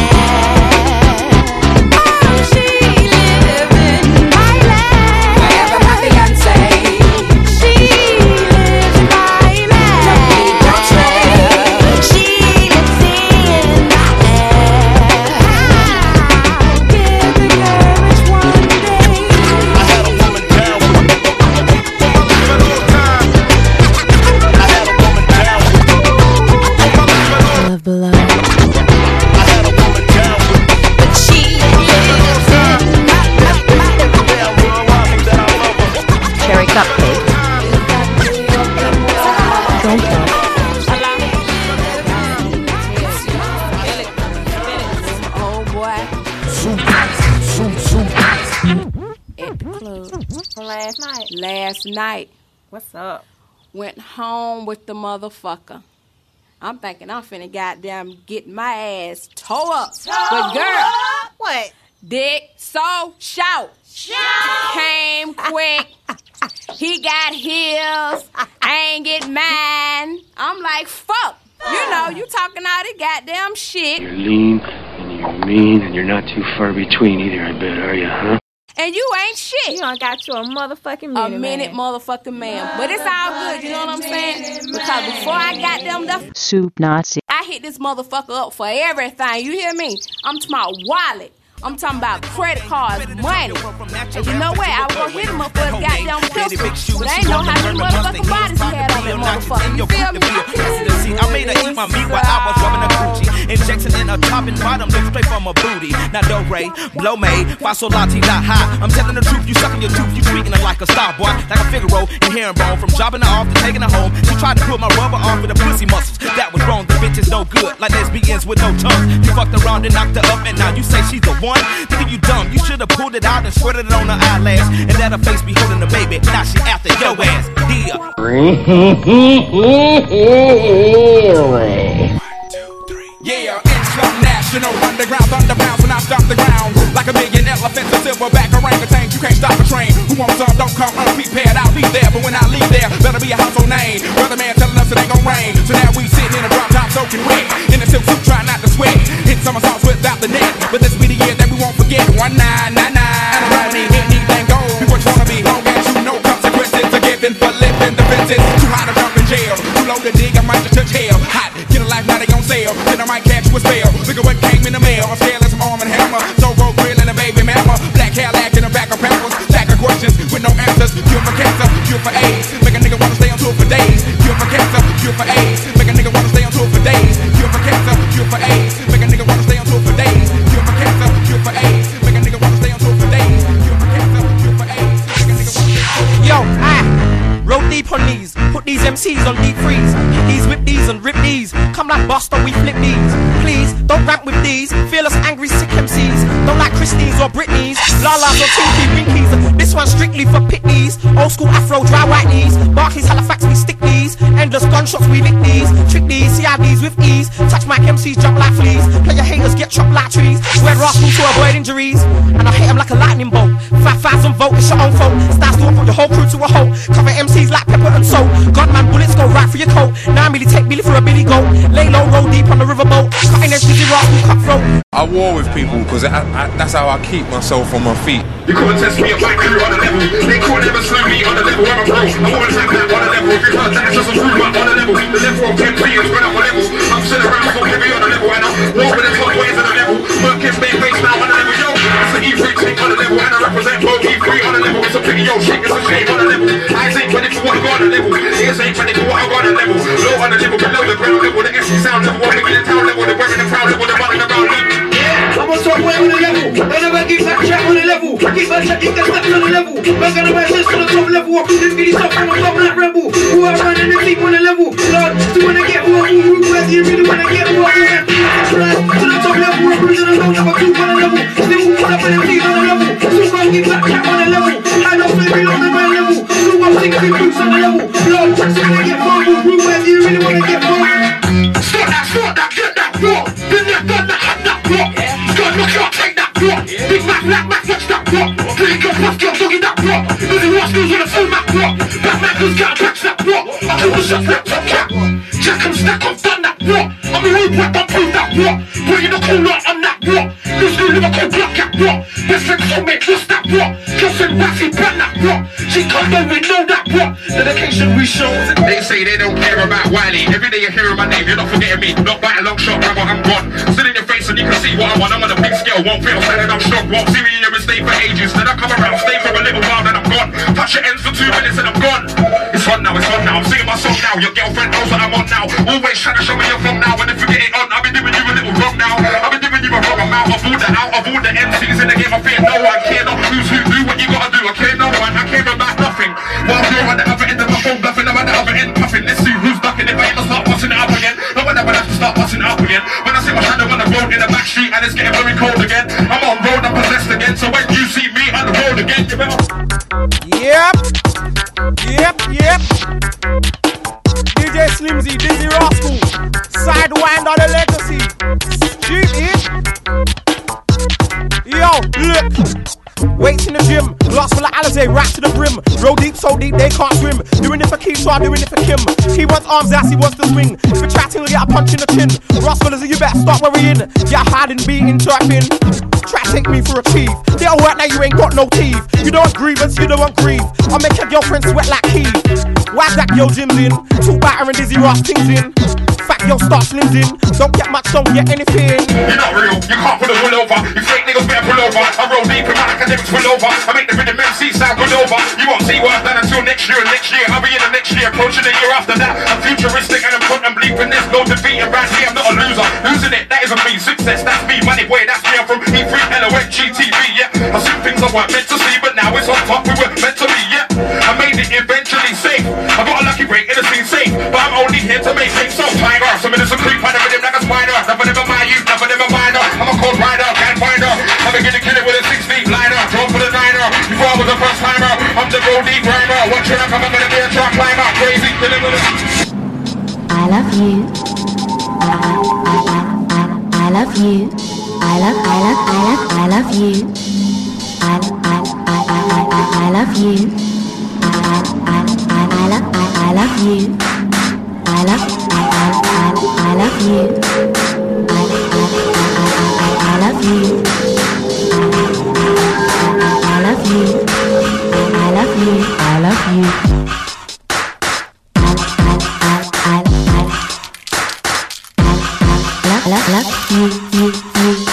land. Oh, she lives in my land. Forever my fiancé. She lives in my land. Don't trade. She lives in my land. I'll get the courage one day. I had a woman down with my I had a woman down with Love below. I had a woman down with But she lives in my Cherry cupcake. Don't go. oh boy. At the club last night. Last night. What's up? went home with the motherfucker. I'm thinking I'm finna goddamn get my ass toe up. Toe but girl, up? What? Dick so shout. Shout. Came quick. He got heels. I ain't get mine. I'm like, fuck. You know, you talking all this goddamn shit. You're lean and you're mean and you're not too far between either, I bet, are you, huh? And you ain't shit. You done got you a motherfucking minute, A minute man. motherfucking man. But it's all good, you know what I'm saying? Because before I got them the Soup Nazi. I hit this motherfucker up for everything. You hear me? I'm talking about wallet. I'm talking about credit cards, money. And you know what? I was gonna hit him up for his goddamn pistol. But I ain't know how many motherfucking bodies he had on that motherfucker. You feel me? I made her eat my meat while I was rubbing a coochie. Injection in her top and bottom, lift straight from her booty. Now do re, blow me, fa sol la ti la high. I'm telling the truth, you sucking your tooth, you tweaking her like a star boy, like a Figaro and herringbone. From dropping her off to taking her home, she tried to put my rubber off with the pussy muscles. That was wrong, the bitch is no good, like lesbians with no tongue. You fucked around and knocked her up, and now you say she's the one. Thinking you dumb, you should've pulled it out and squirted it on her eyelash, and let her face be holding the baby. Now she after your ass, dear. Yeah, international underground thunderbounds when I stop the ground. Like a million elephants, a silverback orangutan. You can't stop a train. Who wants some? Don't come unprepared. I'll be there, but when I leave there, better be a household name. Brother man telling us it ain't gon' rain. So now we sitting in a drop top soaking wet. In a silk suit trying not to sweat. Hit somersaults without the net. But this be the year that we won't forget. One nine nine nine. And I don't need anything gold. Be what you wanna be, long as you know consequences are given for living the fences. Too high to jump in jail. Too low to dig, I might just touch hell. Hot, get a life, now they gon' sell. Then I might catch you a spell. Look at what came in the mail. I'm scaling some arm and hammer. So go grill and a baby mama. Black hair lack in the back of pampers. Stack of questions with no answers. Cure for cancer, cure for AIDS. Make a nigga wanna stay on tour for days. Cure for cancer, cure for AIDS. Make a nigga wanna stay on tour for days. Cure for cancer, cure for AIDS. Make a nigga wanna stay on tour for days. Cure for cancer, cure for AIDS. Make a nigga wanna stay on tour for days. Cure for cancer, cure for AIDS. Make a nigga wanna stay on tour for days. Yo, I roll deep on these. Put these M Cs on deep freeze. These whip these and rip these. Come like Buster, we flip these. Please, don't ramp with these. Feel us angry, sick M Cs. Don't like Christie's or Britney's. Lala's or Tinky Winkies. This one's strictly for pitneys. Old school Afro, dry white knees. Barclays, Halifax, we stick these. Endless gunshots, we lick these. Trick these, C I Ds with ease. Touch my M Cs, jump like fleas. Play your haters, get chopped like trees. Wear rascals to avoid injuries. And I hit them like a lightning bolt. five thousand volt, it's your own fault. Styles to put your whole crew to a halt. Cover M Cs like pepper and salt. Gunman bullets go right for your coat. Now I really take Billy for a Billy goat. Lay low, roll deep on the riverboat. Cutting edge, dizzy rascal, cutthroat. I war with people because I, I, that's how I keep myself on my feet. You couldn't test me, I'm like crew on the level. They could never slow me on the level, I'm a pro. I'm always like that on the level. If you heard that, it's just a true on the level. The level of ten P is when I'm on level. I'm sitting around so heavy on the level, and I'm war with the top ways on the level. Merkins made face now on the level, yo. It's an E three tank on the level, and I represent both E three on the level. It's a pity, yo, shit, it's a shame on the level. I ain't ready for what I got on the level. Ears ain't ready for what I got on the level. Low on the level, below the ground level. The S C sound level, one in the town level. The wearing the crown level, the running around level. I'm on top way on the level. I never give that chat on the level. Keep that chat, keep that steps on the level. I'm gonna wear this to the top level. I'm gonna get stuff on the top like rebel. Who are running the deep on the level? Lord, do you wanna get what? Where do you really wanna get what? To the top level, I'm cruising along number two on the level. Still walking up in the teeth on the level. So gonna keep that chat on the level. I know baby on the right level. So I'm sixty boots on the level. Lord, do you wanna get what? Where do you really wanna get what? Stop that, stop that, get that what? Then that, done that, had that what? Gun knock you out, take that what? Big Mac, Black Mac, watch that what? Big girl, fast girl, doggy that what? Losing rascals on the full map what? Batman goes down, catch that what? I pull the shots, left top cap. Jack and stack, I've done that what? I'm a road rap, I prove that what? Bringing the corner, I'm that what? Lose new Liverpool, black cat what? Best friend, soulmate, what's that what? Justin Waffy, brand that what? She can't know me, know that what? Dedication we show. They say they don't care about Wiley. Every day you're hearing my name, you're not forgetting me. Not by a long shot, brother, I'm gone. Still in your face and you can see what I want. I'm on a big scale, won't feel sad, I'm strong. Won't see me here and stay for ages. Then I come around, stay for a little while, then I'm gone. Touch your ends for two minutes and I'm gone. It's on now, it's on now. I'm singing my song now. Your girlfriend knows what I'm on now. Always trying to show me you're from now. And if you get it on, I've been doing you a little wrong now. I've been doing you a wrong amount. Of all the out of all the M Cs in the game, I fear no one. Care not who's who, do what you gotta do. I care no one, I care about nothing. While you're at the other end of my phone bluffing, I'm at the other end puffing. Let's see who's ducking. If I ever start busting it up again, no one ever have to start busting it up again. When I see my shadow on the road in the back street and it's getting very cold again, I'm on road, I'm possessed again. So when you see me on the road again, you better. Yep. Yep, yep. stay right to the brim. Roll deep, so deep they can't swim. Doing it for Keith, so I'm doing it for Kim. He wants arms, ass, he wants the swing. If you try to, you'll get a punch in the chin. Ross fellas, you better start worrying. Yeah, hiding, beating, tapping. Try to take me for a thief. They don't work now, you ain't got no teeth. You don't want grievance, you don't want grief. I'll make your girlfriend sweat like Keith. Why that yo Jim's in? Two batter and Dizzy Ross things in. Fat yo start slims in. Don't get much, don't get anything. You're not real, you can't pull a wool over. You fake niggas better pull over. I roll deep in my academics pull over. I make the rhythm M C sound good over. You won't see what I've done until next year and next year. I'll be in the next year, approaching the year after that. I'm futuristic and I'm putting bleeping this. No defeat around here, I'm not a loser. Losing it, that isn't me. Success, that's me. Money boy, that's me. I'm from E three L O N G T V, yeah. I see things I weren't meant to see, but now it's on top, we were meant to be, yeah. I made it eventually safe. I got a lucky break in the scene safe, but I'm only here to make things so tiger. Some minutes a creep, I never did like a spider. Never, never mind you, never, never mind her. I'm a cold rider, can't find her. I'm a gonna kill it with a six feet liner. Draw for the niner, before I was a first timer. I'm the road deep rhymer. Watch your I'm gonna be a truck climber. Crazy, deliver. I love you. I, I, I, I, I love you. I love, I love, I love, I love you. I, I, I, I, I, I love you. I, I, I, I love, I, I love you. I love, I, I, I, I love you. I, I, I, I, I love you. I love you. I love you. I love you. I love, love you, you, you.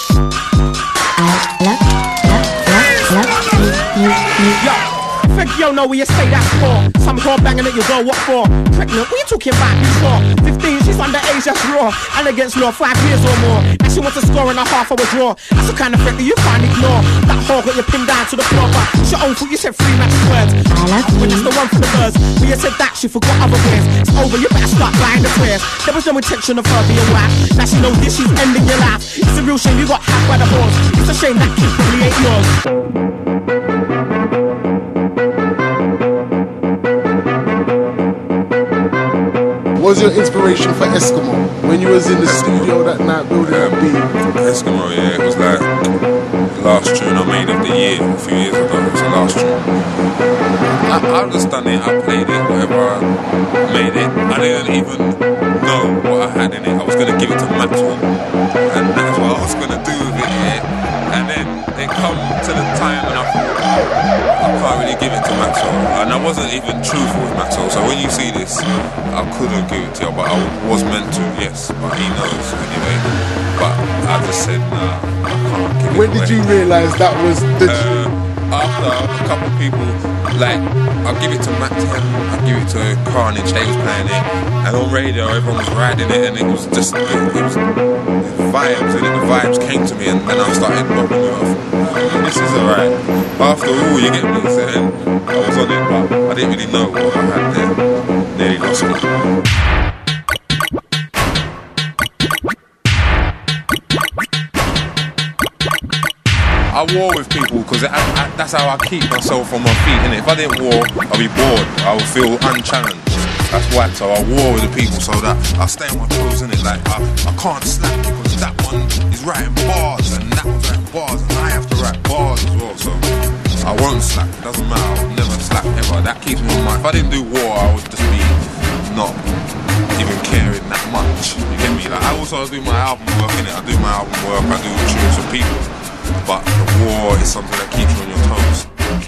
I love, love, love, love you, you, you. Yo, think you know where you say that for. Some girl banging at you, go, what for? Pregnant, what you talking about? You sure? fifteen, she's underage, that's raw. And against law, five years or more. And she wants a score and a half of a draw. That's the kind of threat that you can't ignore. That whore got you pinned down to the floor, but it's your own fault, you said three match words. I love you. When it's the one for the birds. When you said that, she forgot other words. It's over, you better start buying the prayers. There was no intention of her being wife. Now she knows this, she's ending your life. It's a real shame you got hacked by the horse. It's a shame that kid probably ain't yours. What was your inspiration for Eskimo when you was in the studio that night building that beat? Eskimo, yeah, it was like the last tune I made of the year a few years ago. It was the last tune. I, I just done it, I played it, whatever, I made it. I didn't even know what I had in it. I was going to give it to Maxwell, and that's what I was going to do with it, yeah. And then it come to the time and I thought, I can't really give it to Maxwell. And I wasn't even truthful with Maxwell. So when you see this, I couldn't give it to you, but I was meant to, yes. But he knows anyway. But I just said, nah, I can't give it When away. did you realise that was the uh, After a couple of people, like, I'll give it to Matt ten, I'll give it to Carnage, they was playing it. And on radio, everyone was riding it, and it was just, it, it was vibes, and the vibes came to me, and then I started bopping it off. This is alright. After all, you get me, so then I was on it, but I didn't really know what I had there. Nearly lost me. I war with people because that's how I keep myself on my feet, and if I didn't war, I'd be bored. I would feel unchallenged. That's why. So I war with the people so that I stay on my toes, innit? Like I, I can't slack because that one is writing bars and that one's writing bars, and I have to write bars as well. So I won't slack. It doesn't matter. I'll never slack ever. That keeps me on my. If I didn't do war, I would just be not even caring that much. You get me? Like I also do my album work, innit? I do my album work. I do tunes for people. But the war is something that keeps you on your toes.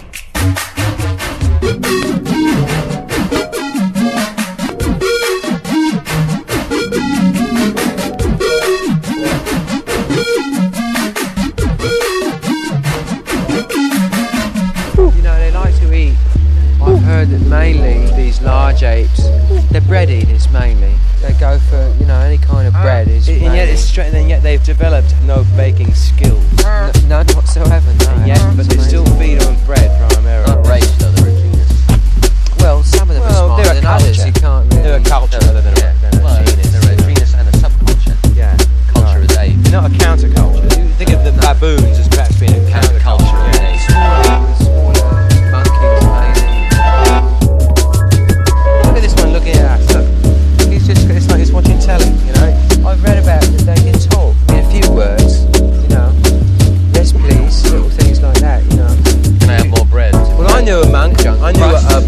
You know, they like to eat. I've heard that mainly these large apes, they're bread eaters mainly. They go for, you know, any kind of bread is And yet it's straight, and yet they've developed no baking skills. N none whatsoever, no. Yet, but they still feed on bread primarily. Not race, though, they're a genius. Well, some of them Well, are smarter they're a than others, culture. you can't really... They're a culture They're, rather than a- yeah, than a well, genus. they're a genus and a subculture. Yeah. Culture is ape. They're not a counterculture. You think of the baboons as perhaps being a counterculture. Yeah, smaller monkeys, mainly. Look at this one looking at us. Look. He's just, it's like he's watching telly, you know. I've read about that they can talk. I mean, a few words, you know. Yes, please, little things like that.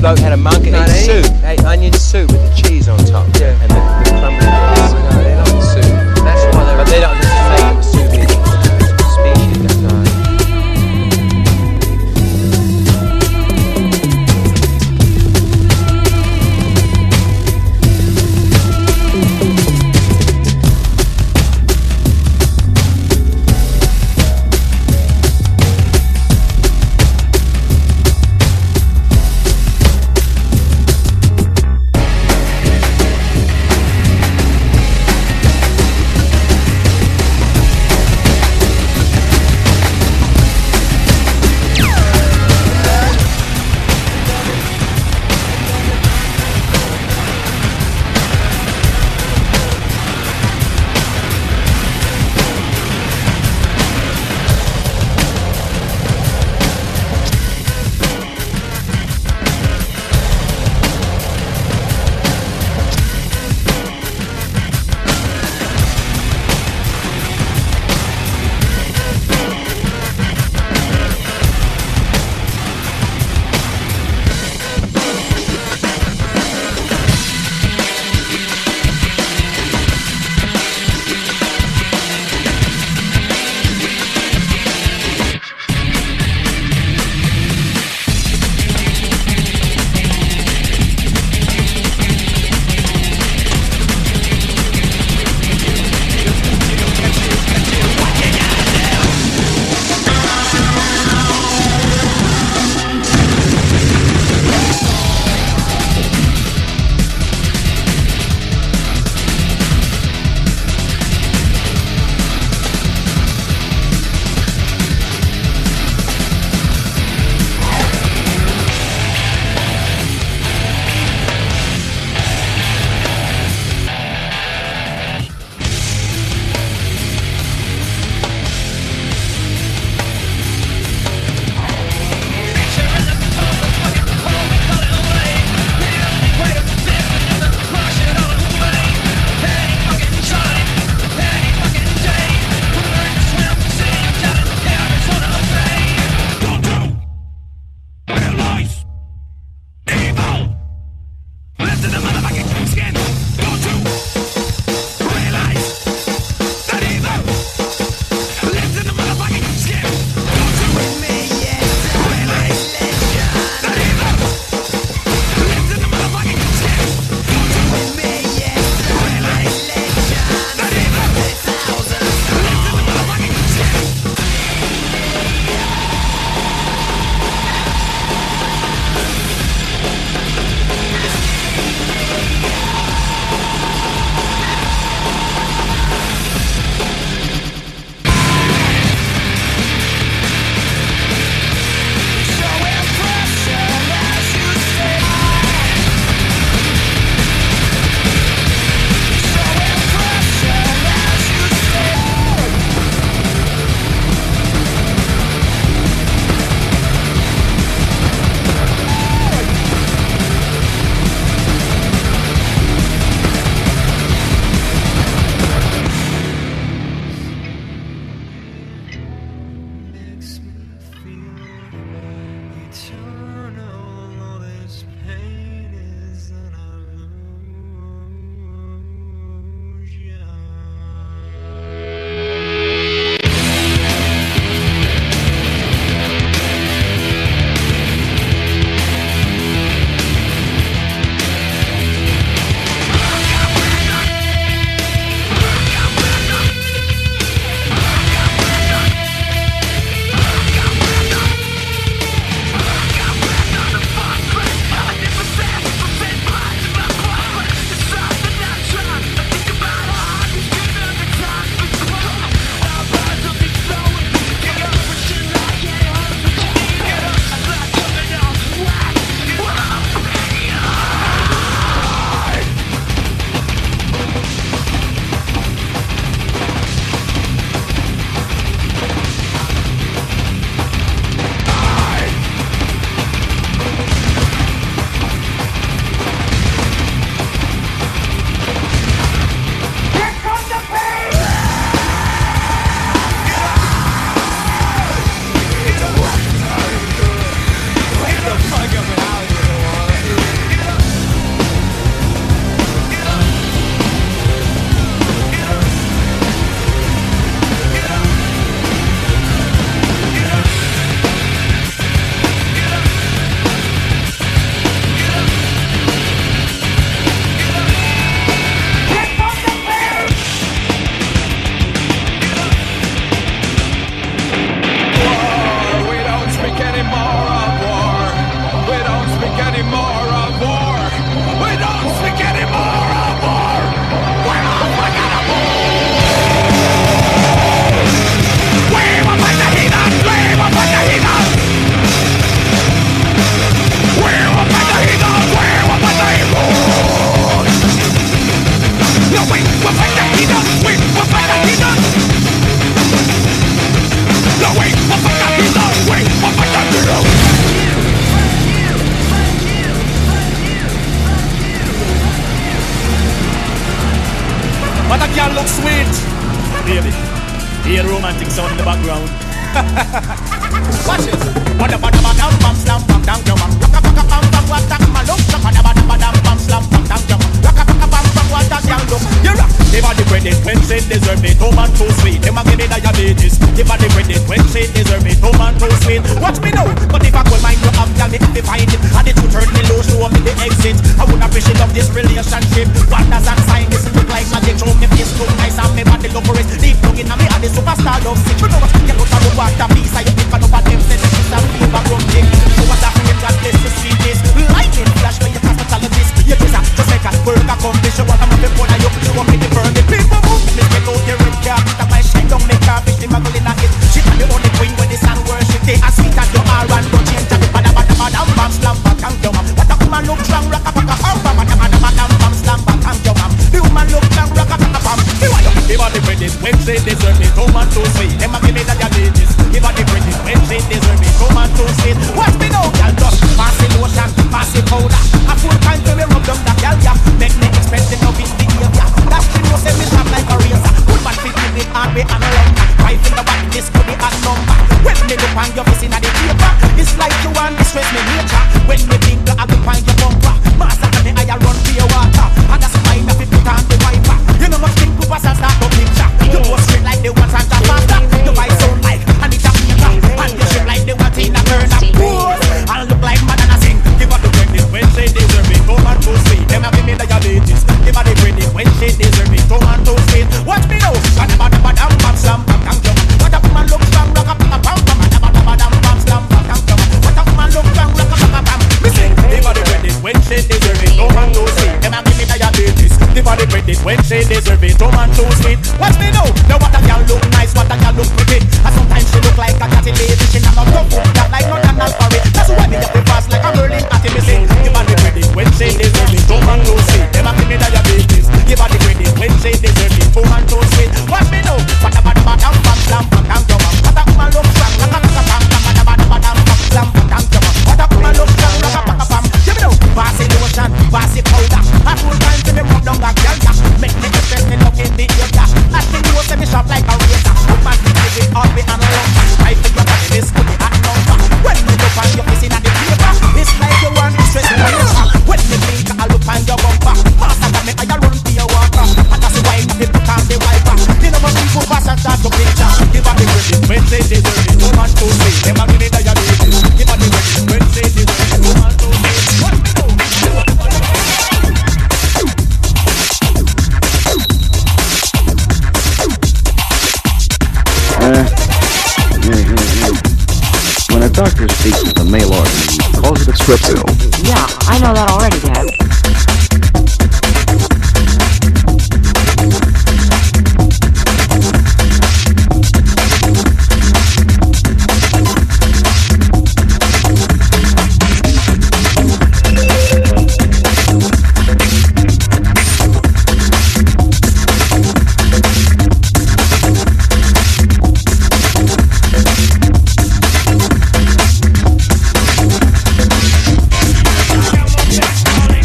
bloke had a monkey. No, ate they soup, ate onion soup with the cheese on top. Yeah. And the, the crumbly bits. No, they like the soup. That's why they're. But they don't just make them soup eating uh, species. That's No. romantic sound in the background. Watch this. What about the bam bam slam bam down your bam? Rock a rock a bam bam what that man look. What about the bam bam slam bam down your bam? Rock a rock a bam bam what that young look. You rock. Give her the credit when she deserve it. No man too sweet. Them a give me diabetes. Give her the credit when she deserve it. No man too sweet. Watch me now. But if I could mind you up, tell me if you find it. I did you turn me low, show me the exit. I would appreciate of this relationship. What does that sign? This look like magic. Show me face look nice and me body look rich. Deep looking at me and the superstar love sick. You know what? You look at the water piece. I you pick up at them. Say the piece of fever from dick. So what that mean? God bless the sweetness. Lightning flash when you cosmetologist. You just a just make a work accomplish. You want to make before you you want me to burn the people move. Me get out the red car. That my shine don't make her fish. The muggle in a hit. She the only queen when the sun worship. They as sweet as you are and don't change. Bada bada bada bam slam back and jump. What a woman look strong, rock a pack a hum. Bada bada bada bam slam back and jump. The woman look strong, rock a pack a bam. You want to give her the credit when she deserve it. No man too sweet. Them a give me the diabetes. Give her the credit when she deserve it. No man too sweet. Watch me now, girl. Just pass the lotion, pass the powder. A full time to me rub down that girl, yeah. Make me expensive now in the area. That she know say me sharp like a razor. Good man fit in it hard way and around. Right in the back, this could be a number. When me look on your face in the paper, it's like you want to stress me nature. When me think I look on your bumper, master tell me I run for your water. And that's why I fit put on the wiper. You know much think Cooper start to picture. You go straight like the one Santa Pasta. You buy sound like and it's a meter. And you shape like the one Tina Turner. And look like Madonna sing. Give her the credit when she deserve it. No man too sweet. Them a give me diabetes. Give her the credit when she deserve it. No man too sweet. Watch me now. Bada bada bada bam slam bam bam jump. What a woman look strong, rock a bam bam bam. Bada bada bada bam slam bam bam jump. What a woman look strong, rock a bam bam. Me sing. Give her the credit when she deserve it. No man too sweet. Them a give me diabetes. Give her the credit when she deserve it. No man too sweet. Watch me now. Now what a girl look nice, what a girl look pretty. And sometimes she look like a catty lady. She not a tough that like no Donald Curry. That's why me up the fast like a Berlin Atty. Me sing. Give her the credit when she deserve it. No man too sweet. Them a give me diabetes. Give her the credit when she deserve it. No man too sweet. Watch me now. What a bada bada bam slam bam bam jump. What a woman look strong, rock a bam bam bam. Bada bada bada bam slam bam bam jump. What a woman look strong, rock a bam bam. Give me now. Pass the lotion, pass the powder. A full time to me rub down that girl. Make me express me love in the area. I think you say me sharp like a razor. Woman me give it all me and alone. Right to your body, this could be a number. When me look on your face in the paper, it's like you want to stress me. When me blink, I look on your bumper. Master got me, I run for your water. And that's why me put on the wiper. You know what people pass and start to picture. Give her the credit when they deserve it. No man too sweet. Them a give me diabetes. Give her the credit when they deserve it. No man too sweet. What me do? Uh, mm, mm, mm. When a doctor speaks of the male organ, he calls it a strepsil. Yeah, I know that already, Dad. Yeah.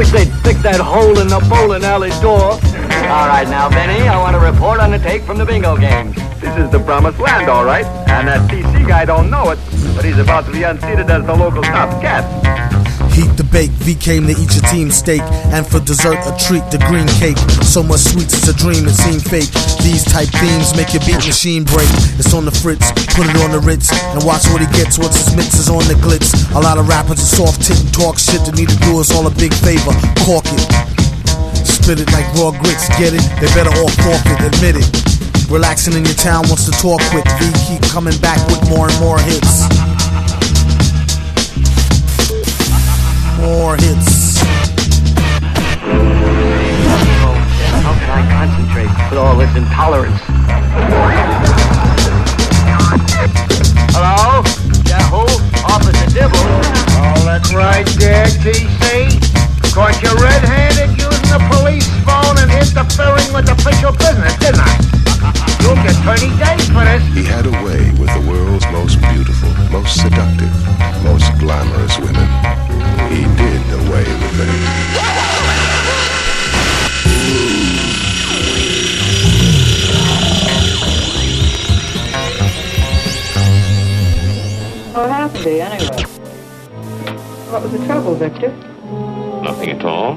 wish they'd fix that hole in the bowling alley door. All right, now, Benny, I want a report on the take from the bingo games. This is the promised land, all right. And that T C guy don't know it, but he's about to be unseated as the local top cat. Heat the bake, V came to eat your team steak. And for dessert, a treat, the green cake. So much sweets, it's a dream, it seemed fake. These type themes make your beat machine break. It's on the fritz, put it on the Ritz. And watch what he gets, what's his mixes on the glitz. A lot of rappers are soft tit and talk shit. They need to do us all a big favor, cork it. Spit it like raw grits, get it? They better all forfeit, admit it. Relaxing in your town wants to talk quick. V keep coming back with more and more hits. More hits. How can I concentrate with all this intolerance? Hello? Yahoo? Officer Dibble? Oh, that's right there, T C. Caught you red-handed using the police phone and interfering with official business, didn't I? You'll get thirty days for this. He had a way with the world's most beautiful, most seductive, most glamorous women. He did away with them. What happened to you, anyway? What was the trouble, Victor? Nothing at all.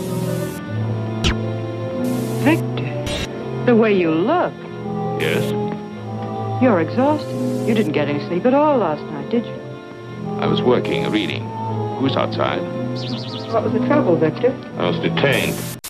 Victor, the way you look. Yes? You're exhausted. You didn't get any sleep at all last night, did you? I was working, reading. Who's outside? What was the trouble, Victor? I was detained.